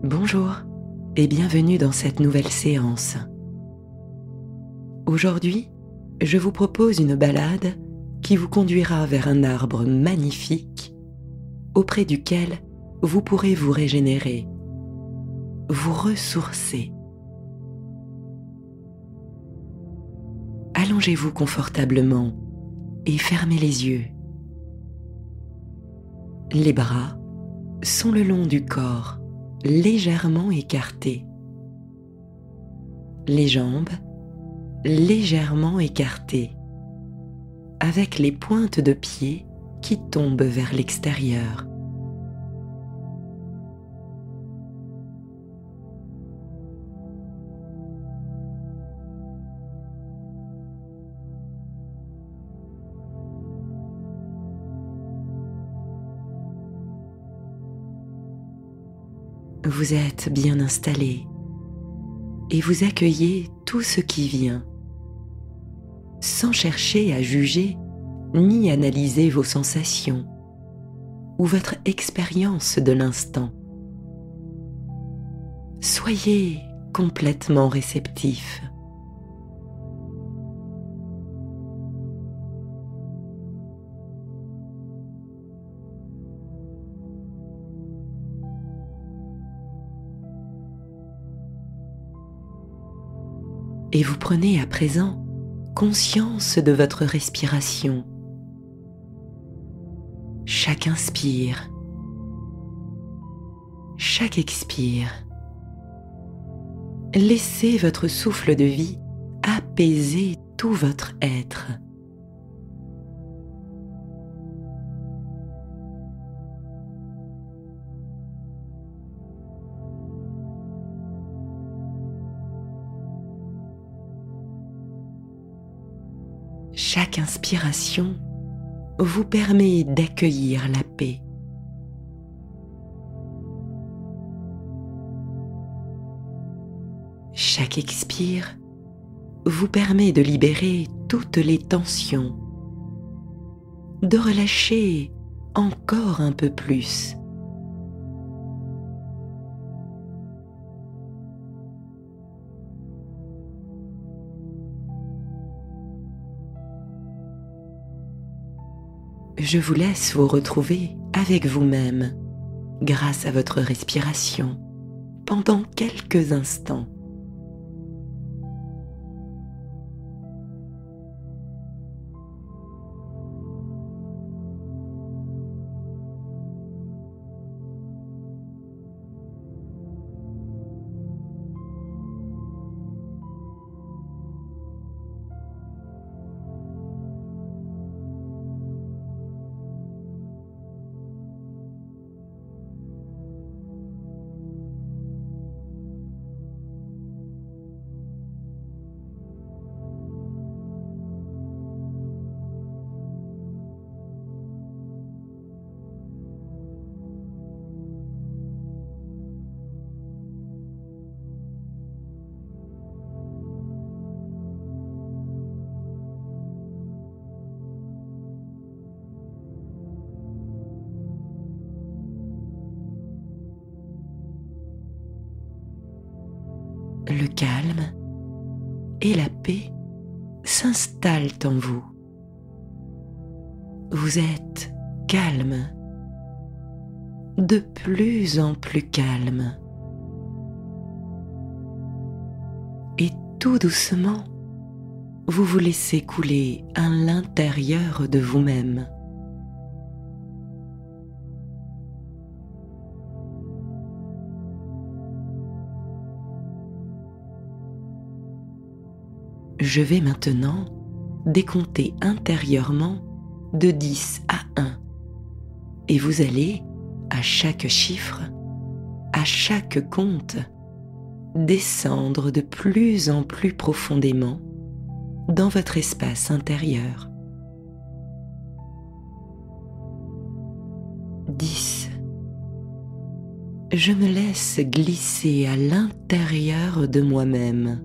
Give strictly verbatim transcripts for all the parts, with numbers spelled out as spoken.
Bonjour et bienvenue dans cette nouvelle séance. Aujourd'hui, je vous propose une balade qui vous conduira vers un arbre magnifique auprès duquel vous pourrez vous régénérer, vous ressourcer. Allongez-vous confortablement et fermez les yeux. Les bras sont le long du corps, légèrement écartés. Les jambes légèrement écartées, avec les pointes de pied qui tombent vers l'extérieur. Vous êtes bien installé et vous accueillez tout ce qui vient, sans chercher à juger ni analyser vos sensations ou votre expérience de l'instant. Soyez complètement réceptif. Et vous prenez à présent conscience de votre respiration. Chaque inspire, chaque expire. Laissez votre souffle de vie apaiser tout votre être. Chaque inspiration vous permet d'accueillir la paix. Chaque expire vous permet de libérer toutes les tensions, de relâcher encore un peu plus. Je vous laisse vous retrouver avec vous-même grâce à votre respiration pendant quelques instants. Le calme et la paix s'installent en vous. Vous êtes calme, de plus en plus calme. Et tout doucement, vous vous laissez couler à l'intérieur de vous-même. Je vais maintenant décompter intérieurement de dix à un et vous allez, à chaque chiffre, à chaque compte, descendre de plus en plus profondément dans votre espace intérieur. dix. Je me laisse glisser à l'intérieur de moi-même.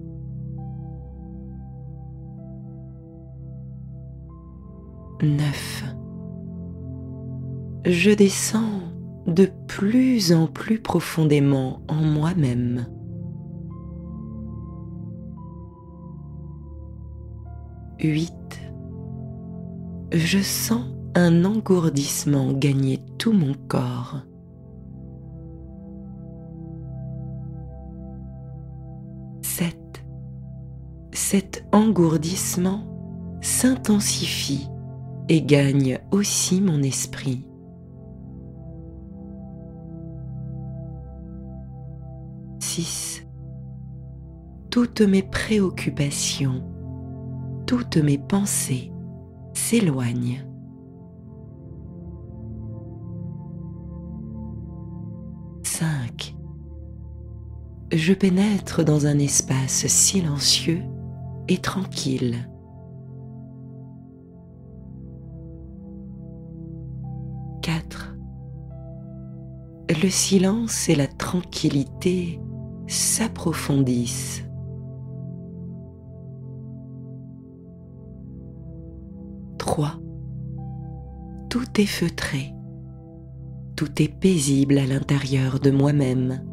neuf. Je descends de plus en plus profondément en moi-même. Huit. Je sens un engourdissement gagner tout mon corps. Sept. Cet engourdissement s'intensifie et gagne aussi mon esprit. Six. Toutes mes préoccupations, toutes mes pensées s'éloignent. Cinq. Je pénètre dans un espace silencieux et tranquille. Quatre. Le silence et la tranquillité s'approfondissent. Trois. Tout est feutré, tout est paisible à l'intérieur de moi-même.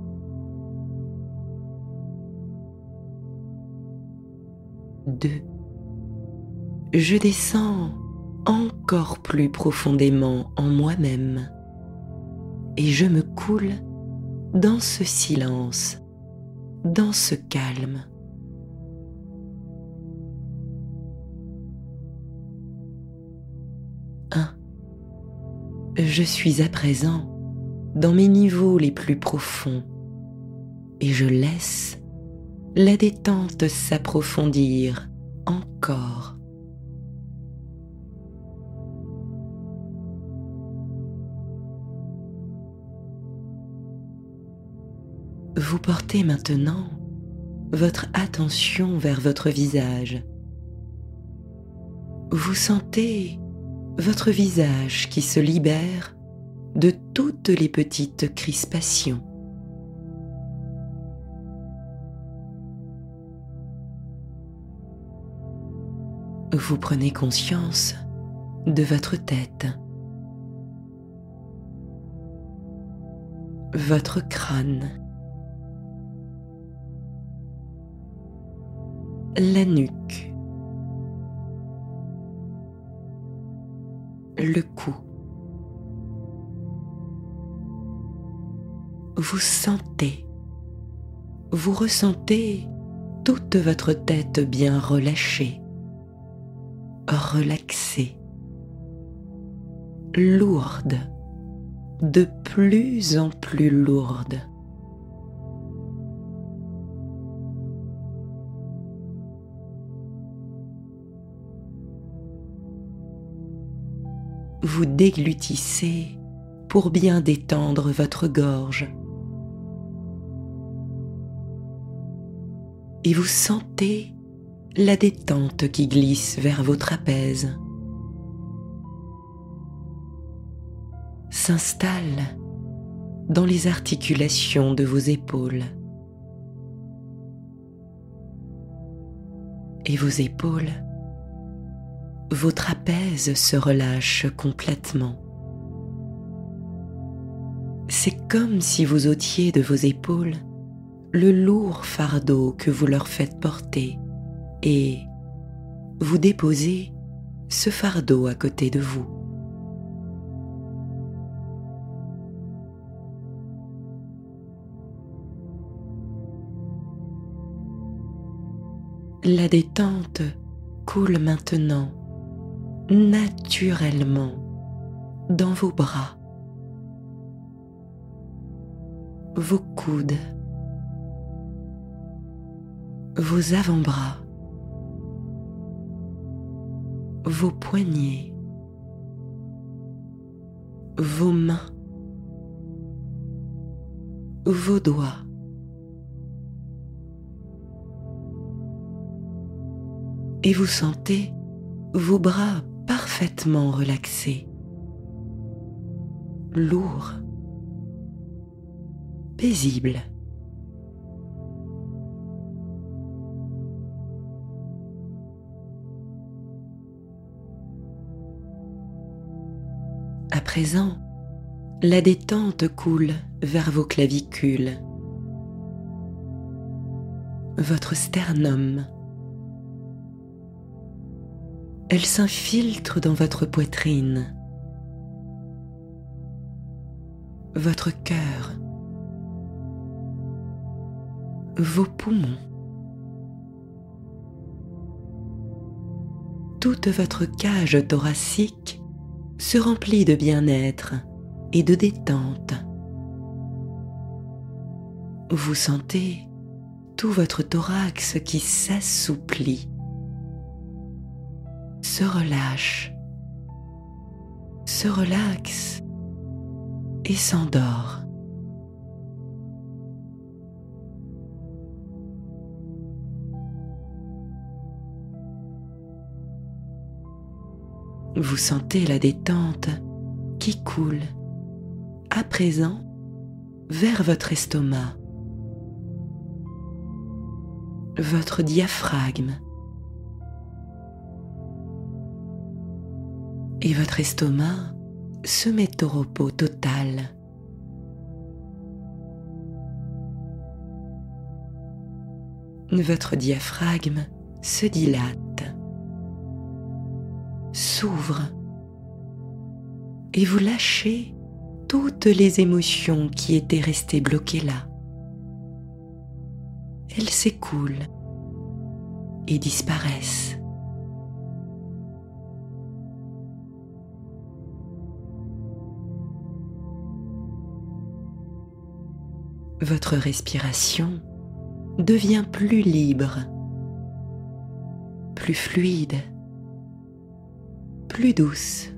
Deux. Je descends encore plus profondément en moi-même et je me coule dans ce silence, dans ce calme. Un. Je suis à présent dans mes niveaux les plus profonds et je laisse la détente s'approfondir encore. Vous portez maintenant votre attention vers votre visage. Vous sentez votre visage qui se libère de toutes les petites crispations. Vous prenez conscience de votre tête, votre crâne, la nuque, le cou. Vous sentez, vous ressentez toute votre tête bien relâchée, relaxée, lourde, de plus en plus lourde. Vous déglutissez pour bien détendre votre gorge. Et vous sentez la détente qui glisse vers vos trapèzes, s'installe dans les articulations de vos épaules. Et vos épaules, vos trapèzes se relâchent complètement. C'est comme si vous ôtiez de vos épaules le lourd fardeau que vous leur faites porter et vous déposez ce fardeau à côté de vous. La détente coule maintenant naturellement dans vos bras, vos coudes, vos avant-bras, vos poignets, vos mains, vos doigts, et vous sentez vos bras parfaitement relaxés, lourds, paisibles. À présent, La détente coule vers vos clavicules, votre sternum. Elle s'infiltre dans votre poitrine, votre cœur, vos poumons. Toute votre cage thoracique se remplit de bien-être et de détente. Vous sentez tout votre thorax qui s'assouplit, se relâche, se relaxe et s'endort. Vous sentez la détente qui coule à présent vers votre estomac, votre diaphragme et votre estomac se met au repos total. Votre diaphragme se dilate, s'ouvre et vous lâchez toutes les émotions qui étaient restées bloquées là. Elles s'écoulent et disparaissent. Votre respiration devient plus libre, plus fluide, plus douce.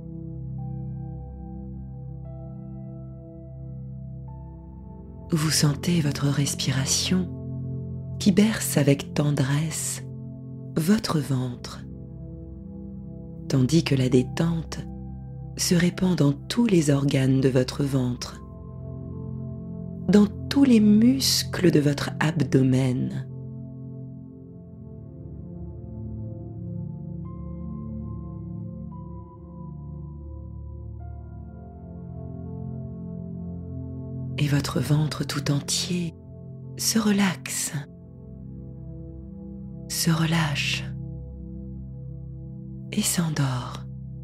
Vous sentez votre respiration qui berce avec tendresse votre ventre, tandis que la détente se répand dans tous les organes de votre ventre, dans tous les muscles de votre abdomen. Et votre ventre tout entier se relaxe, se relâche et s'endort.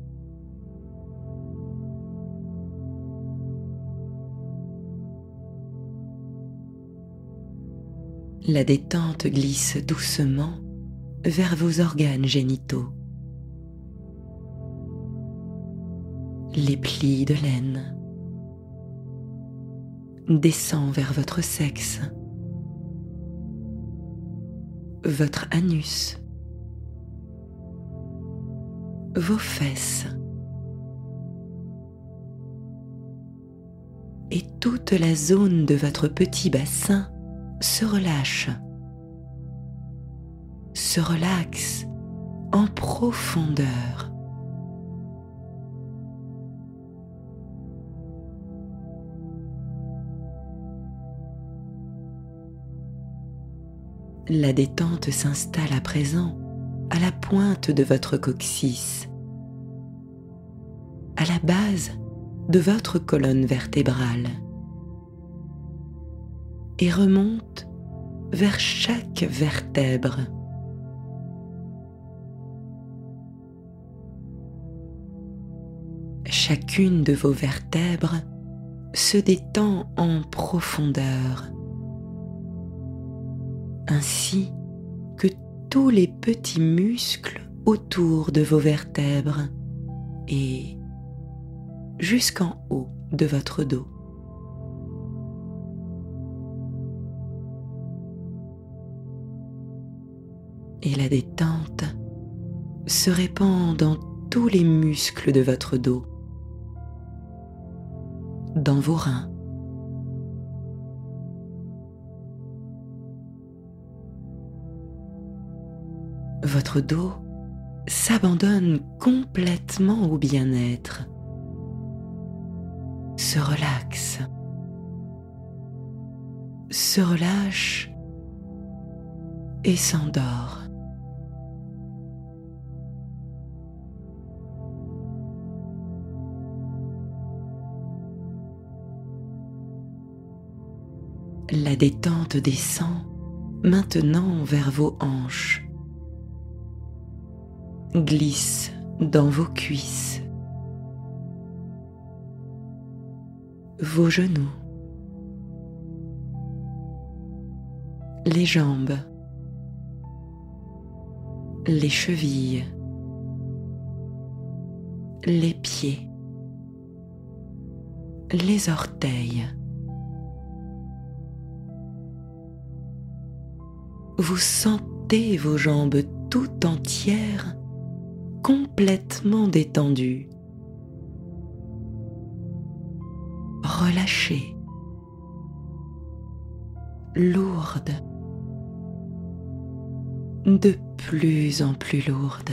La détente glisse doucement vers vos organes génitaux. Les plis de laine descend vers votre sexe, votre anus, vos fesses et toute la zone de votre petit bassin se relâche, se relaxe en profondeur. La détente s'installe à présent à la pointe de votre coccyx, à la base de votre colonne vertébrale, et remonte vers chaque vertèbre. Chacune de vos vertèbres se détend en profondeur, ainsi que tous les petits muscles autour de vos vertèbres et jusqu'en haut de votre dos. Et la détente se répand dans tous les muscles de votre dos, dans vos reins, votre dos s'abandonne complètement au bien-être, se relaxe, se relâche et s'endort. La détente descend maintenant vers vos hanches, glisse dans vos cuisses, vos genoux, les jambes, les chevilles, les pieds, les orteils. Vous sentez vos jambes tout entières complètement détendues. Relâchées, lourdes, de plus en plus lourdes.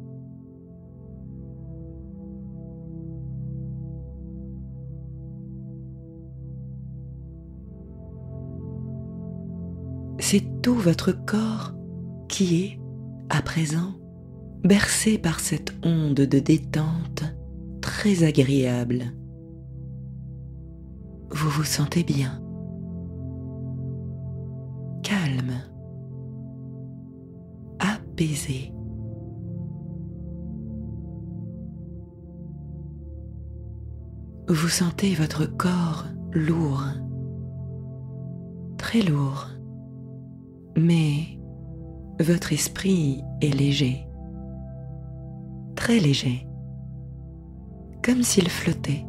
C'est tout votre corps qui est, à présent, bercé par cette onde de détente très agréable. Vous vous sentez bien, calme, apaisé. Vous sentez votre corps lourd, très lourd, mais votre esprit est léger, très léger, comme s'il flottait.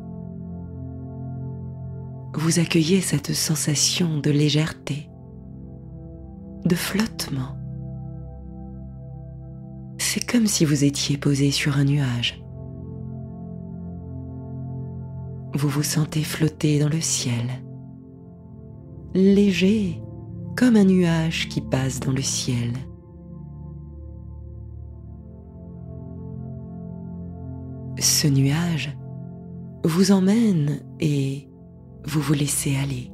Vous accueillez cette sensation de légèreté, de flottement. C'est comme si vous étiez posé sur un nuage. Vous vous sentez flotter dans le ciel, léger comme un nuage qui passe dans le ciel. Ce nuage vous emmène et vous vous laissez aller.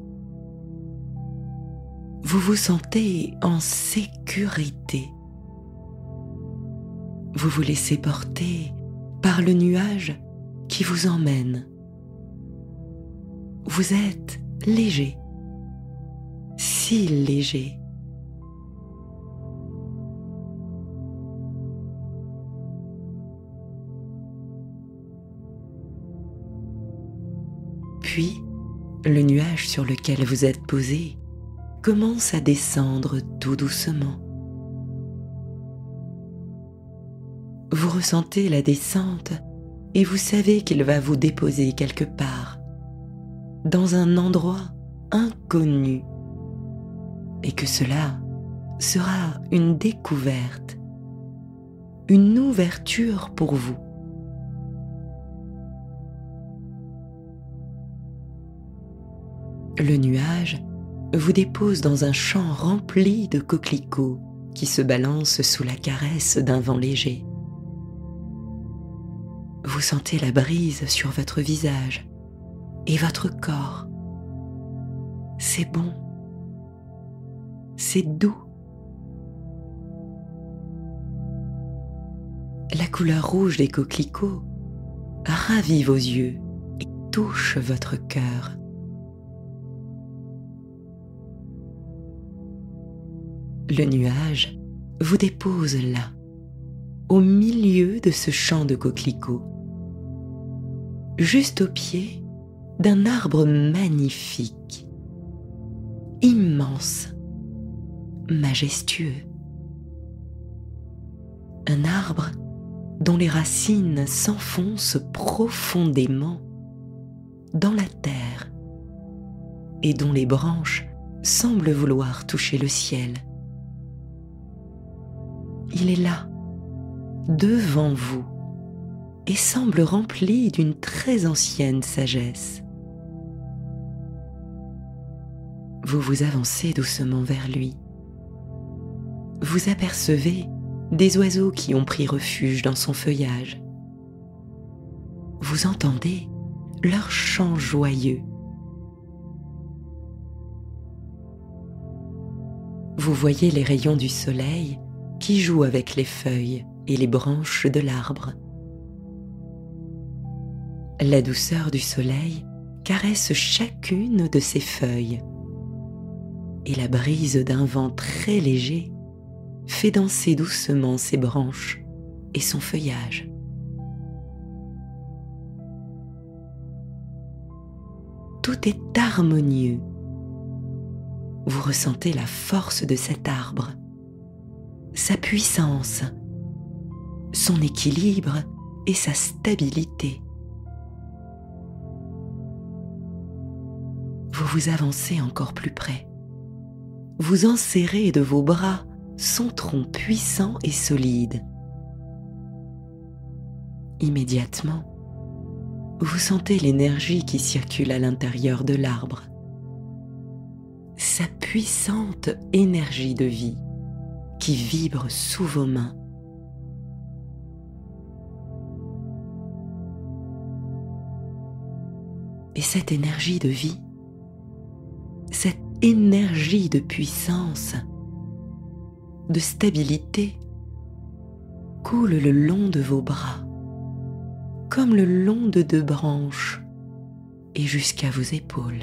Vous vous sentez en sécurité. Vous vous laissez porter par le nuage qui vous emmène. Vous êtes léger, si léger. Puis, le nuage sur lequel vous êtes posé commence à descendre tout doucement. Vous ressentez la descente et vous savez qu'il va vous déposer quelque part, dans un endroit inconnu, et que cela sera une découverte, une ouverture pour vous. Le nuage vous dépose dans un champ rempli de coquelicots qui se balancent sous la caresse d'un vent léger. Vous sentez la brise sur votre visage et votre corps. C'est bon, c'est doux. La couleur rouge des coquelicots ravit vos yeux et touche votre cœur. Le nuage vous dépose là, au milieu de ce champ de coquelicots, juste au pied d'un arbre magnifique, immense, majestueux. Un arbre dont les racines s'enfoncent profondément dans la terre et dont les branches semblent vouloir toucher le ciel. Il est là, devant vous, et semble rempli d'une très ancienne sagesse. Vous vous avancez doucement vers lui. Vous apercevez des oiseaux qui ont pris refuge dans son feuillage. Vous entendez leur chant joyeux. Vous voyez les rayons du soleil qui jouent avec les feuilles et les branches de l'arbre. La douceur du soleil caresse chacune de ces feuilles. et la brise d'un vent très léger fait danser doucement ses branches et son feuillage. Tout est harmonieux. Vous ressentez la force de cet arbre, sa puissance, son équilibre et sa stabilité. Vous vous avancez encore plus près. Vous enserrez de vos bras son tronc puissant et solide. Immédiatement, vous sentez l'énergie qui circule à l'intérieur de l'arbre, sa puissante énergie de vie qui vibre sous vos mains. Et cette énergie de vie, cette énergie de puissance, de stabilité, coule le long de vos bras, comme le long de deux branches, et jusqu'à vos épaules.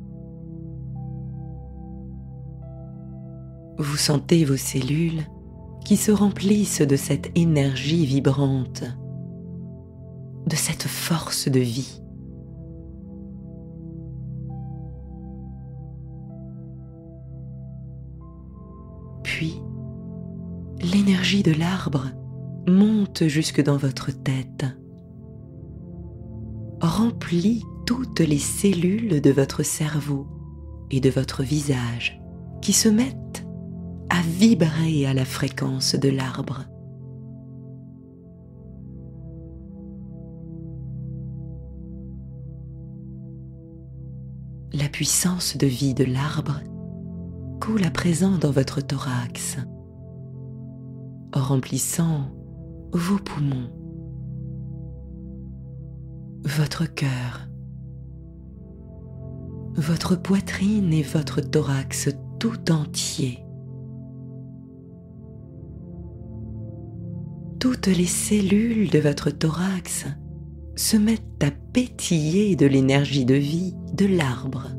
Vous sentez vos cellules qui se remplissent de cette énergie vibrante, de cette force de vie. Puis, l'énergie de l'arbre monte jusque dans votre tête, remplit toutes les cellules de votre cerveau et de votre visage qui se mettent à vibrer à la fréquence de l'arbre. La puissance de vie de l'arbre coule à présent dans votre thorax, remplissant vos poumons, votre cœur, votre poitrine et votre thorax tout entier. Toutes les cellules de votre thorax se mettent à pétiller de l'énergie de vie de l'arbre.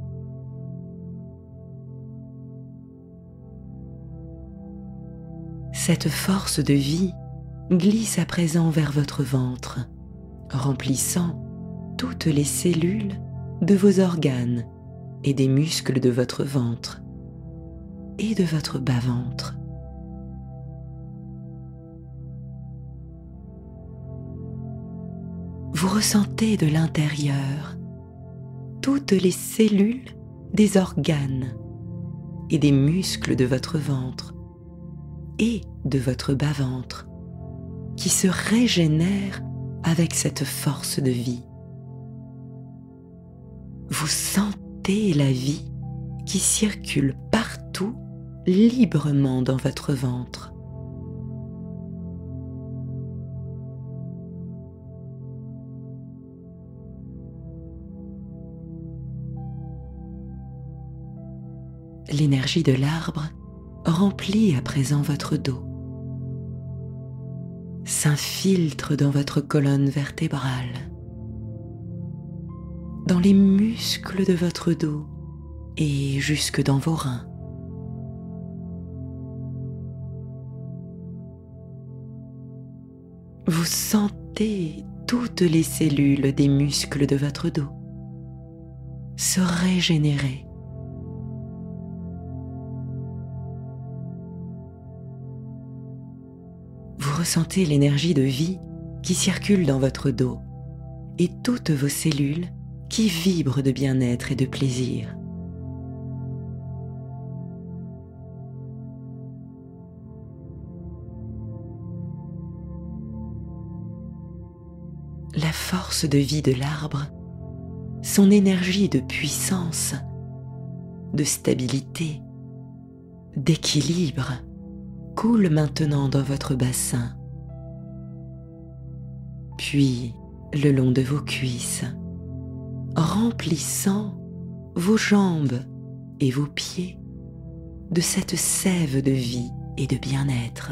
Cette force de vie glisse à présent vers votre ventre, remplissant toutes les cellules de vos organes et des muscles de votre ventre et de votre bas-ventre. Vous ressentez de l'intérieur toutes les cellules des organes et des muscles de votre ventre et de votre bas-ventre qui se régénèrent avec cette force de vie. Vous sentez la vie qui circule partout librement dans votre ventre. L'énergie de l'arbre remplit à présent votre dos, s'infiltre dans votre colonne vertébrale, dans les muscles de votre dos et jusque dans vos reins. Vous sentez toutes les cellules des muscles de votre dos se régénérer. Vous ressentez l'énergie de vie qui circule dans votre dos et toutes vos cellules qui vibrent de bien-être et de plaisir. La force de vie de l'arbre, son énergie de puissance, de stabilité, d'équilibre, coule maintenant dans votre bassin, puis le long de vos cuisses, remplissant vos jambes et vos pieds de cette sève de vie et de bien-être.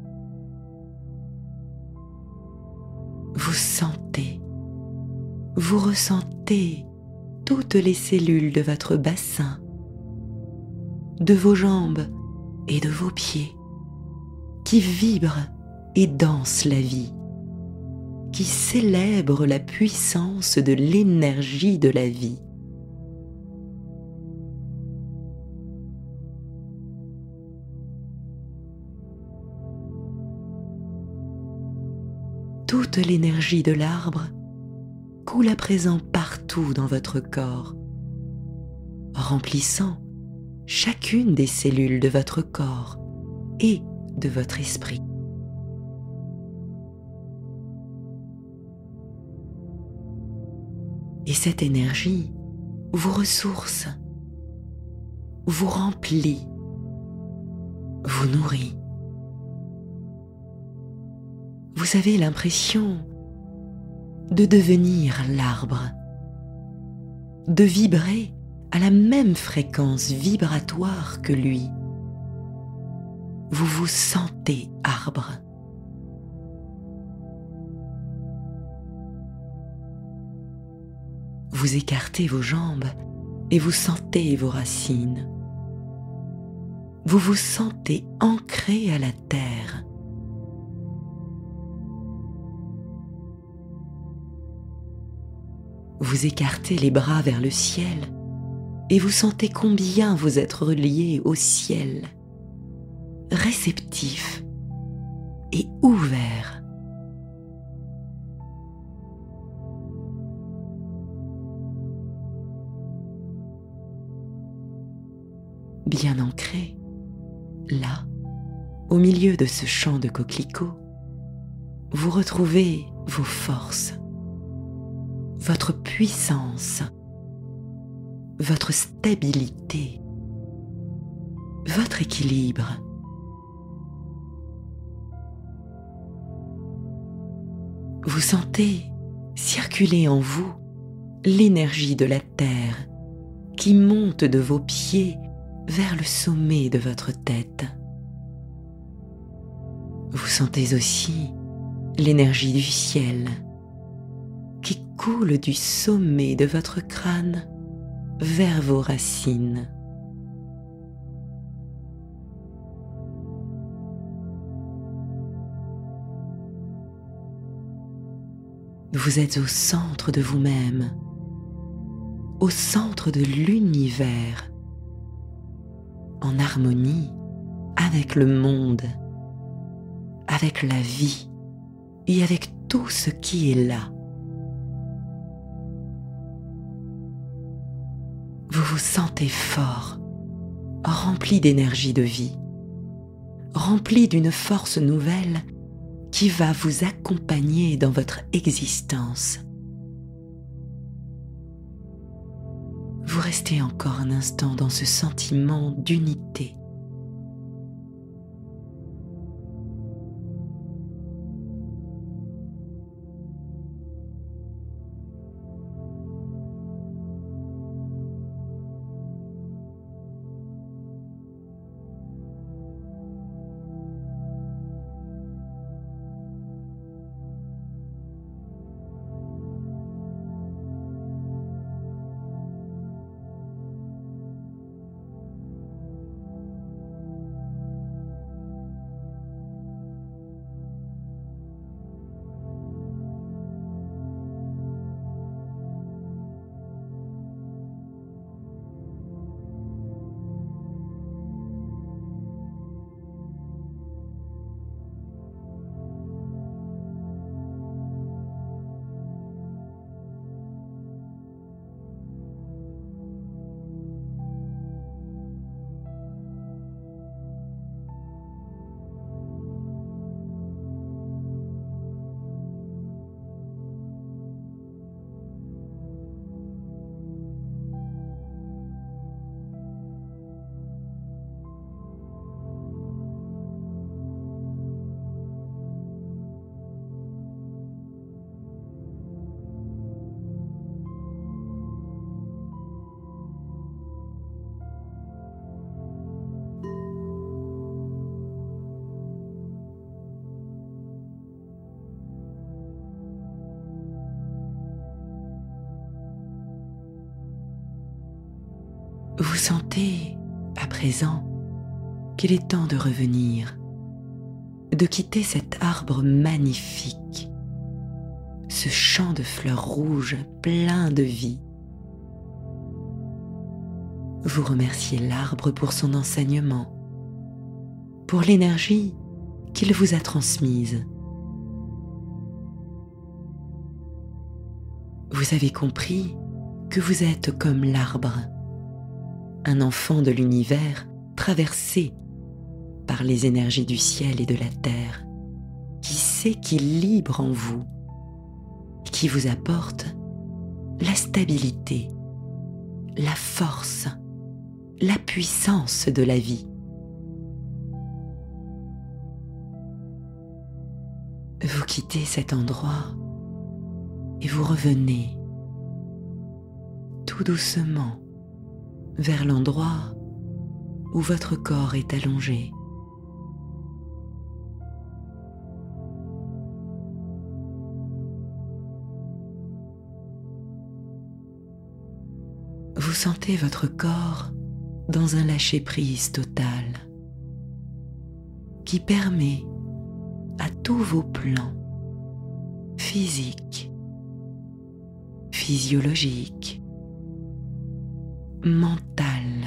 Vous sentez, vous ressentez toutes les cellules de votre bassin de vos jambes et de vos pieds, qui vibre et danse la vie, qui célèbre la puissance de l'énergie de la vie. Toute l'énergie de l'arbre coule à présent partout dans votre corps, remplissant chacune des cellules de votre corps et de votre esprit. Et cette énergie vous ressource, vous remplit, vous nourrit. Vous avez l'impression de devenir l'arbre, de vibrer à la même fréquence vibratoire que lui. Vous vous sentez arbre. Vous écartez vos jambes et vous sentez vos racines. Vous vous sentez ancré à la terre. Vous écartez les bras vers le ciel et vous sentez combien vous êtes relié au ciel, réceptif et ouvert. Bien ancré, là, au milieu de ce champ de coquelicots, vous retrouvez vos forces, votre puissance, votre stabilité, votre équilibre. Vous sentez circuler en vous l'énergie de la terre qui monte de vos pieds vers le sommet de votre tête. Vous sentez aussi l'énergie du ciel qui coule du sommet de votre crâne vers vos racines. Vous êtes au centre de vous-même, au centre de l'univers, en harmonie avec le monde, avec la vie et avec tout ce qui est là. Vous vous sentez fort, rempli d'énergie de vie, rempli d'une force nouvelle qui va vous accompagner dans votre existence. Vous restez encore un instant dans ce sentiment d'unité. Vous sentez, à présent qu'il est temps de revenir, de quitter cet arbre magnifique, ce champ de fleurs rouges plein de vie. Vous remerciez l'arbre pour son enseignement, pour l'énergie qu'il vous a transmise. Vous avez compris que vous êtes comme l'arbre, un enfant de l'univers traversé par les énergies du ciel et de la terre, qui s'équilibre en vous, qui vous apporte la stabilité, la force, la puissance de la vie. Vous quittez cet endroit et vous revenez tout doucement vers l'endroit où votre corps est allongé. Vous sentez votre corps dans un lâcher-prise total qui permet à tous vos plans physiques, physiologiques, mental,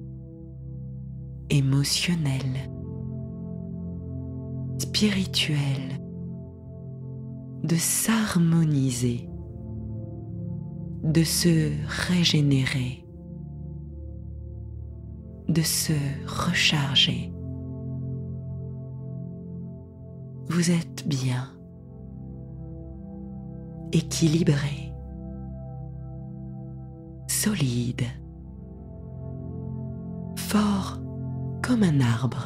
émotionnel, spirituel, de s'harmoniser, de se régénérer, de se recharger. Vous êtes bien, équilibré, solide, fort comme un arbre.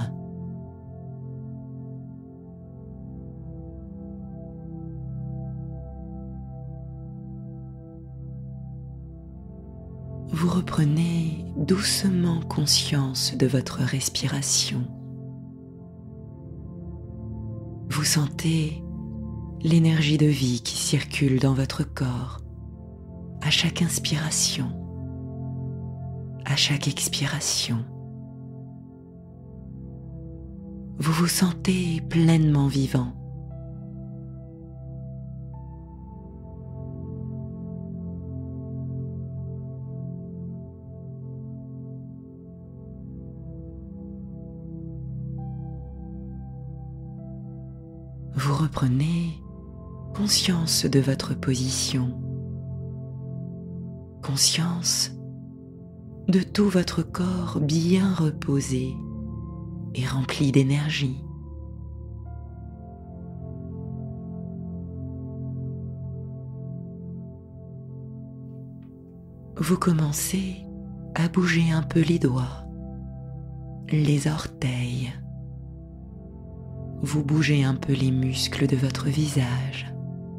Vous reprenez doucement conscience de votre respiration. Vous sentez l'énergie de vie qui circule dans votre corps à chaque inspiration, à chaque expiration. Vous vous sentez pleinement vivant. Vous reprenez conscience de votre position, conscience de tout votre corps bien reposé et rempli d'énergie. Vous commencez à bouger un peu les doigts, les orteils. Vous bougez un peu les muscles de votre visage.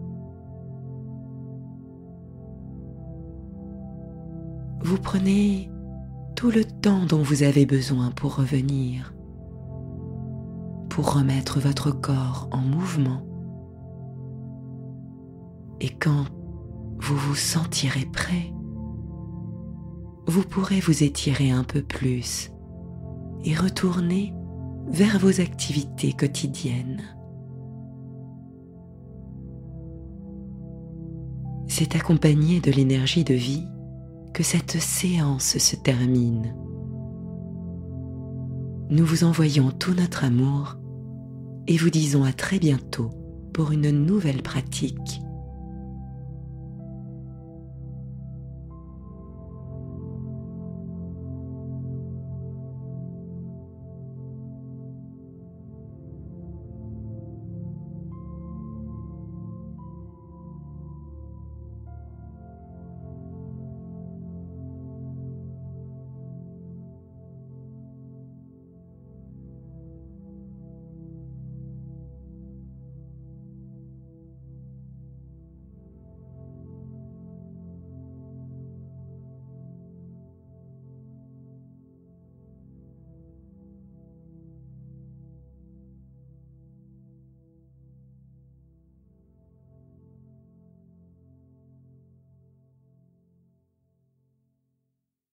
Vous prenez tout le temps dont vous avez besoin pour revenir, pour remettre votre corps en mouvement. Et quand vous vous sentirez prêt, vous pourrez vous étirer un peu plus et retourner vers vos activités quotidiennes. C'est accompagné de l'énergie de vie que cette séance se termine. Nous vous envoyons tout notre amour et vous disons à très bientôt pour une nouvelle pratique.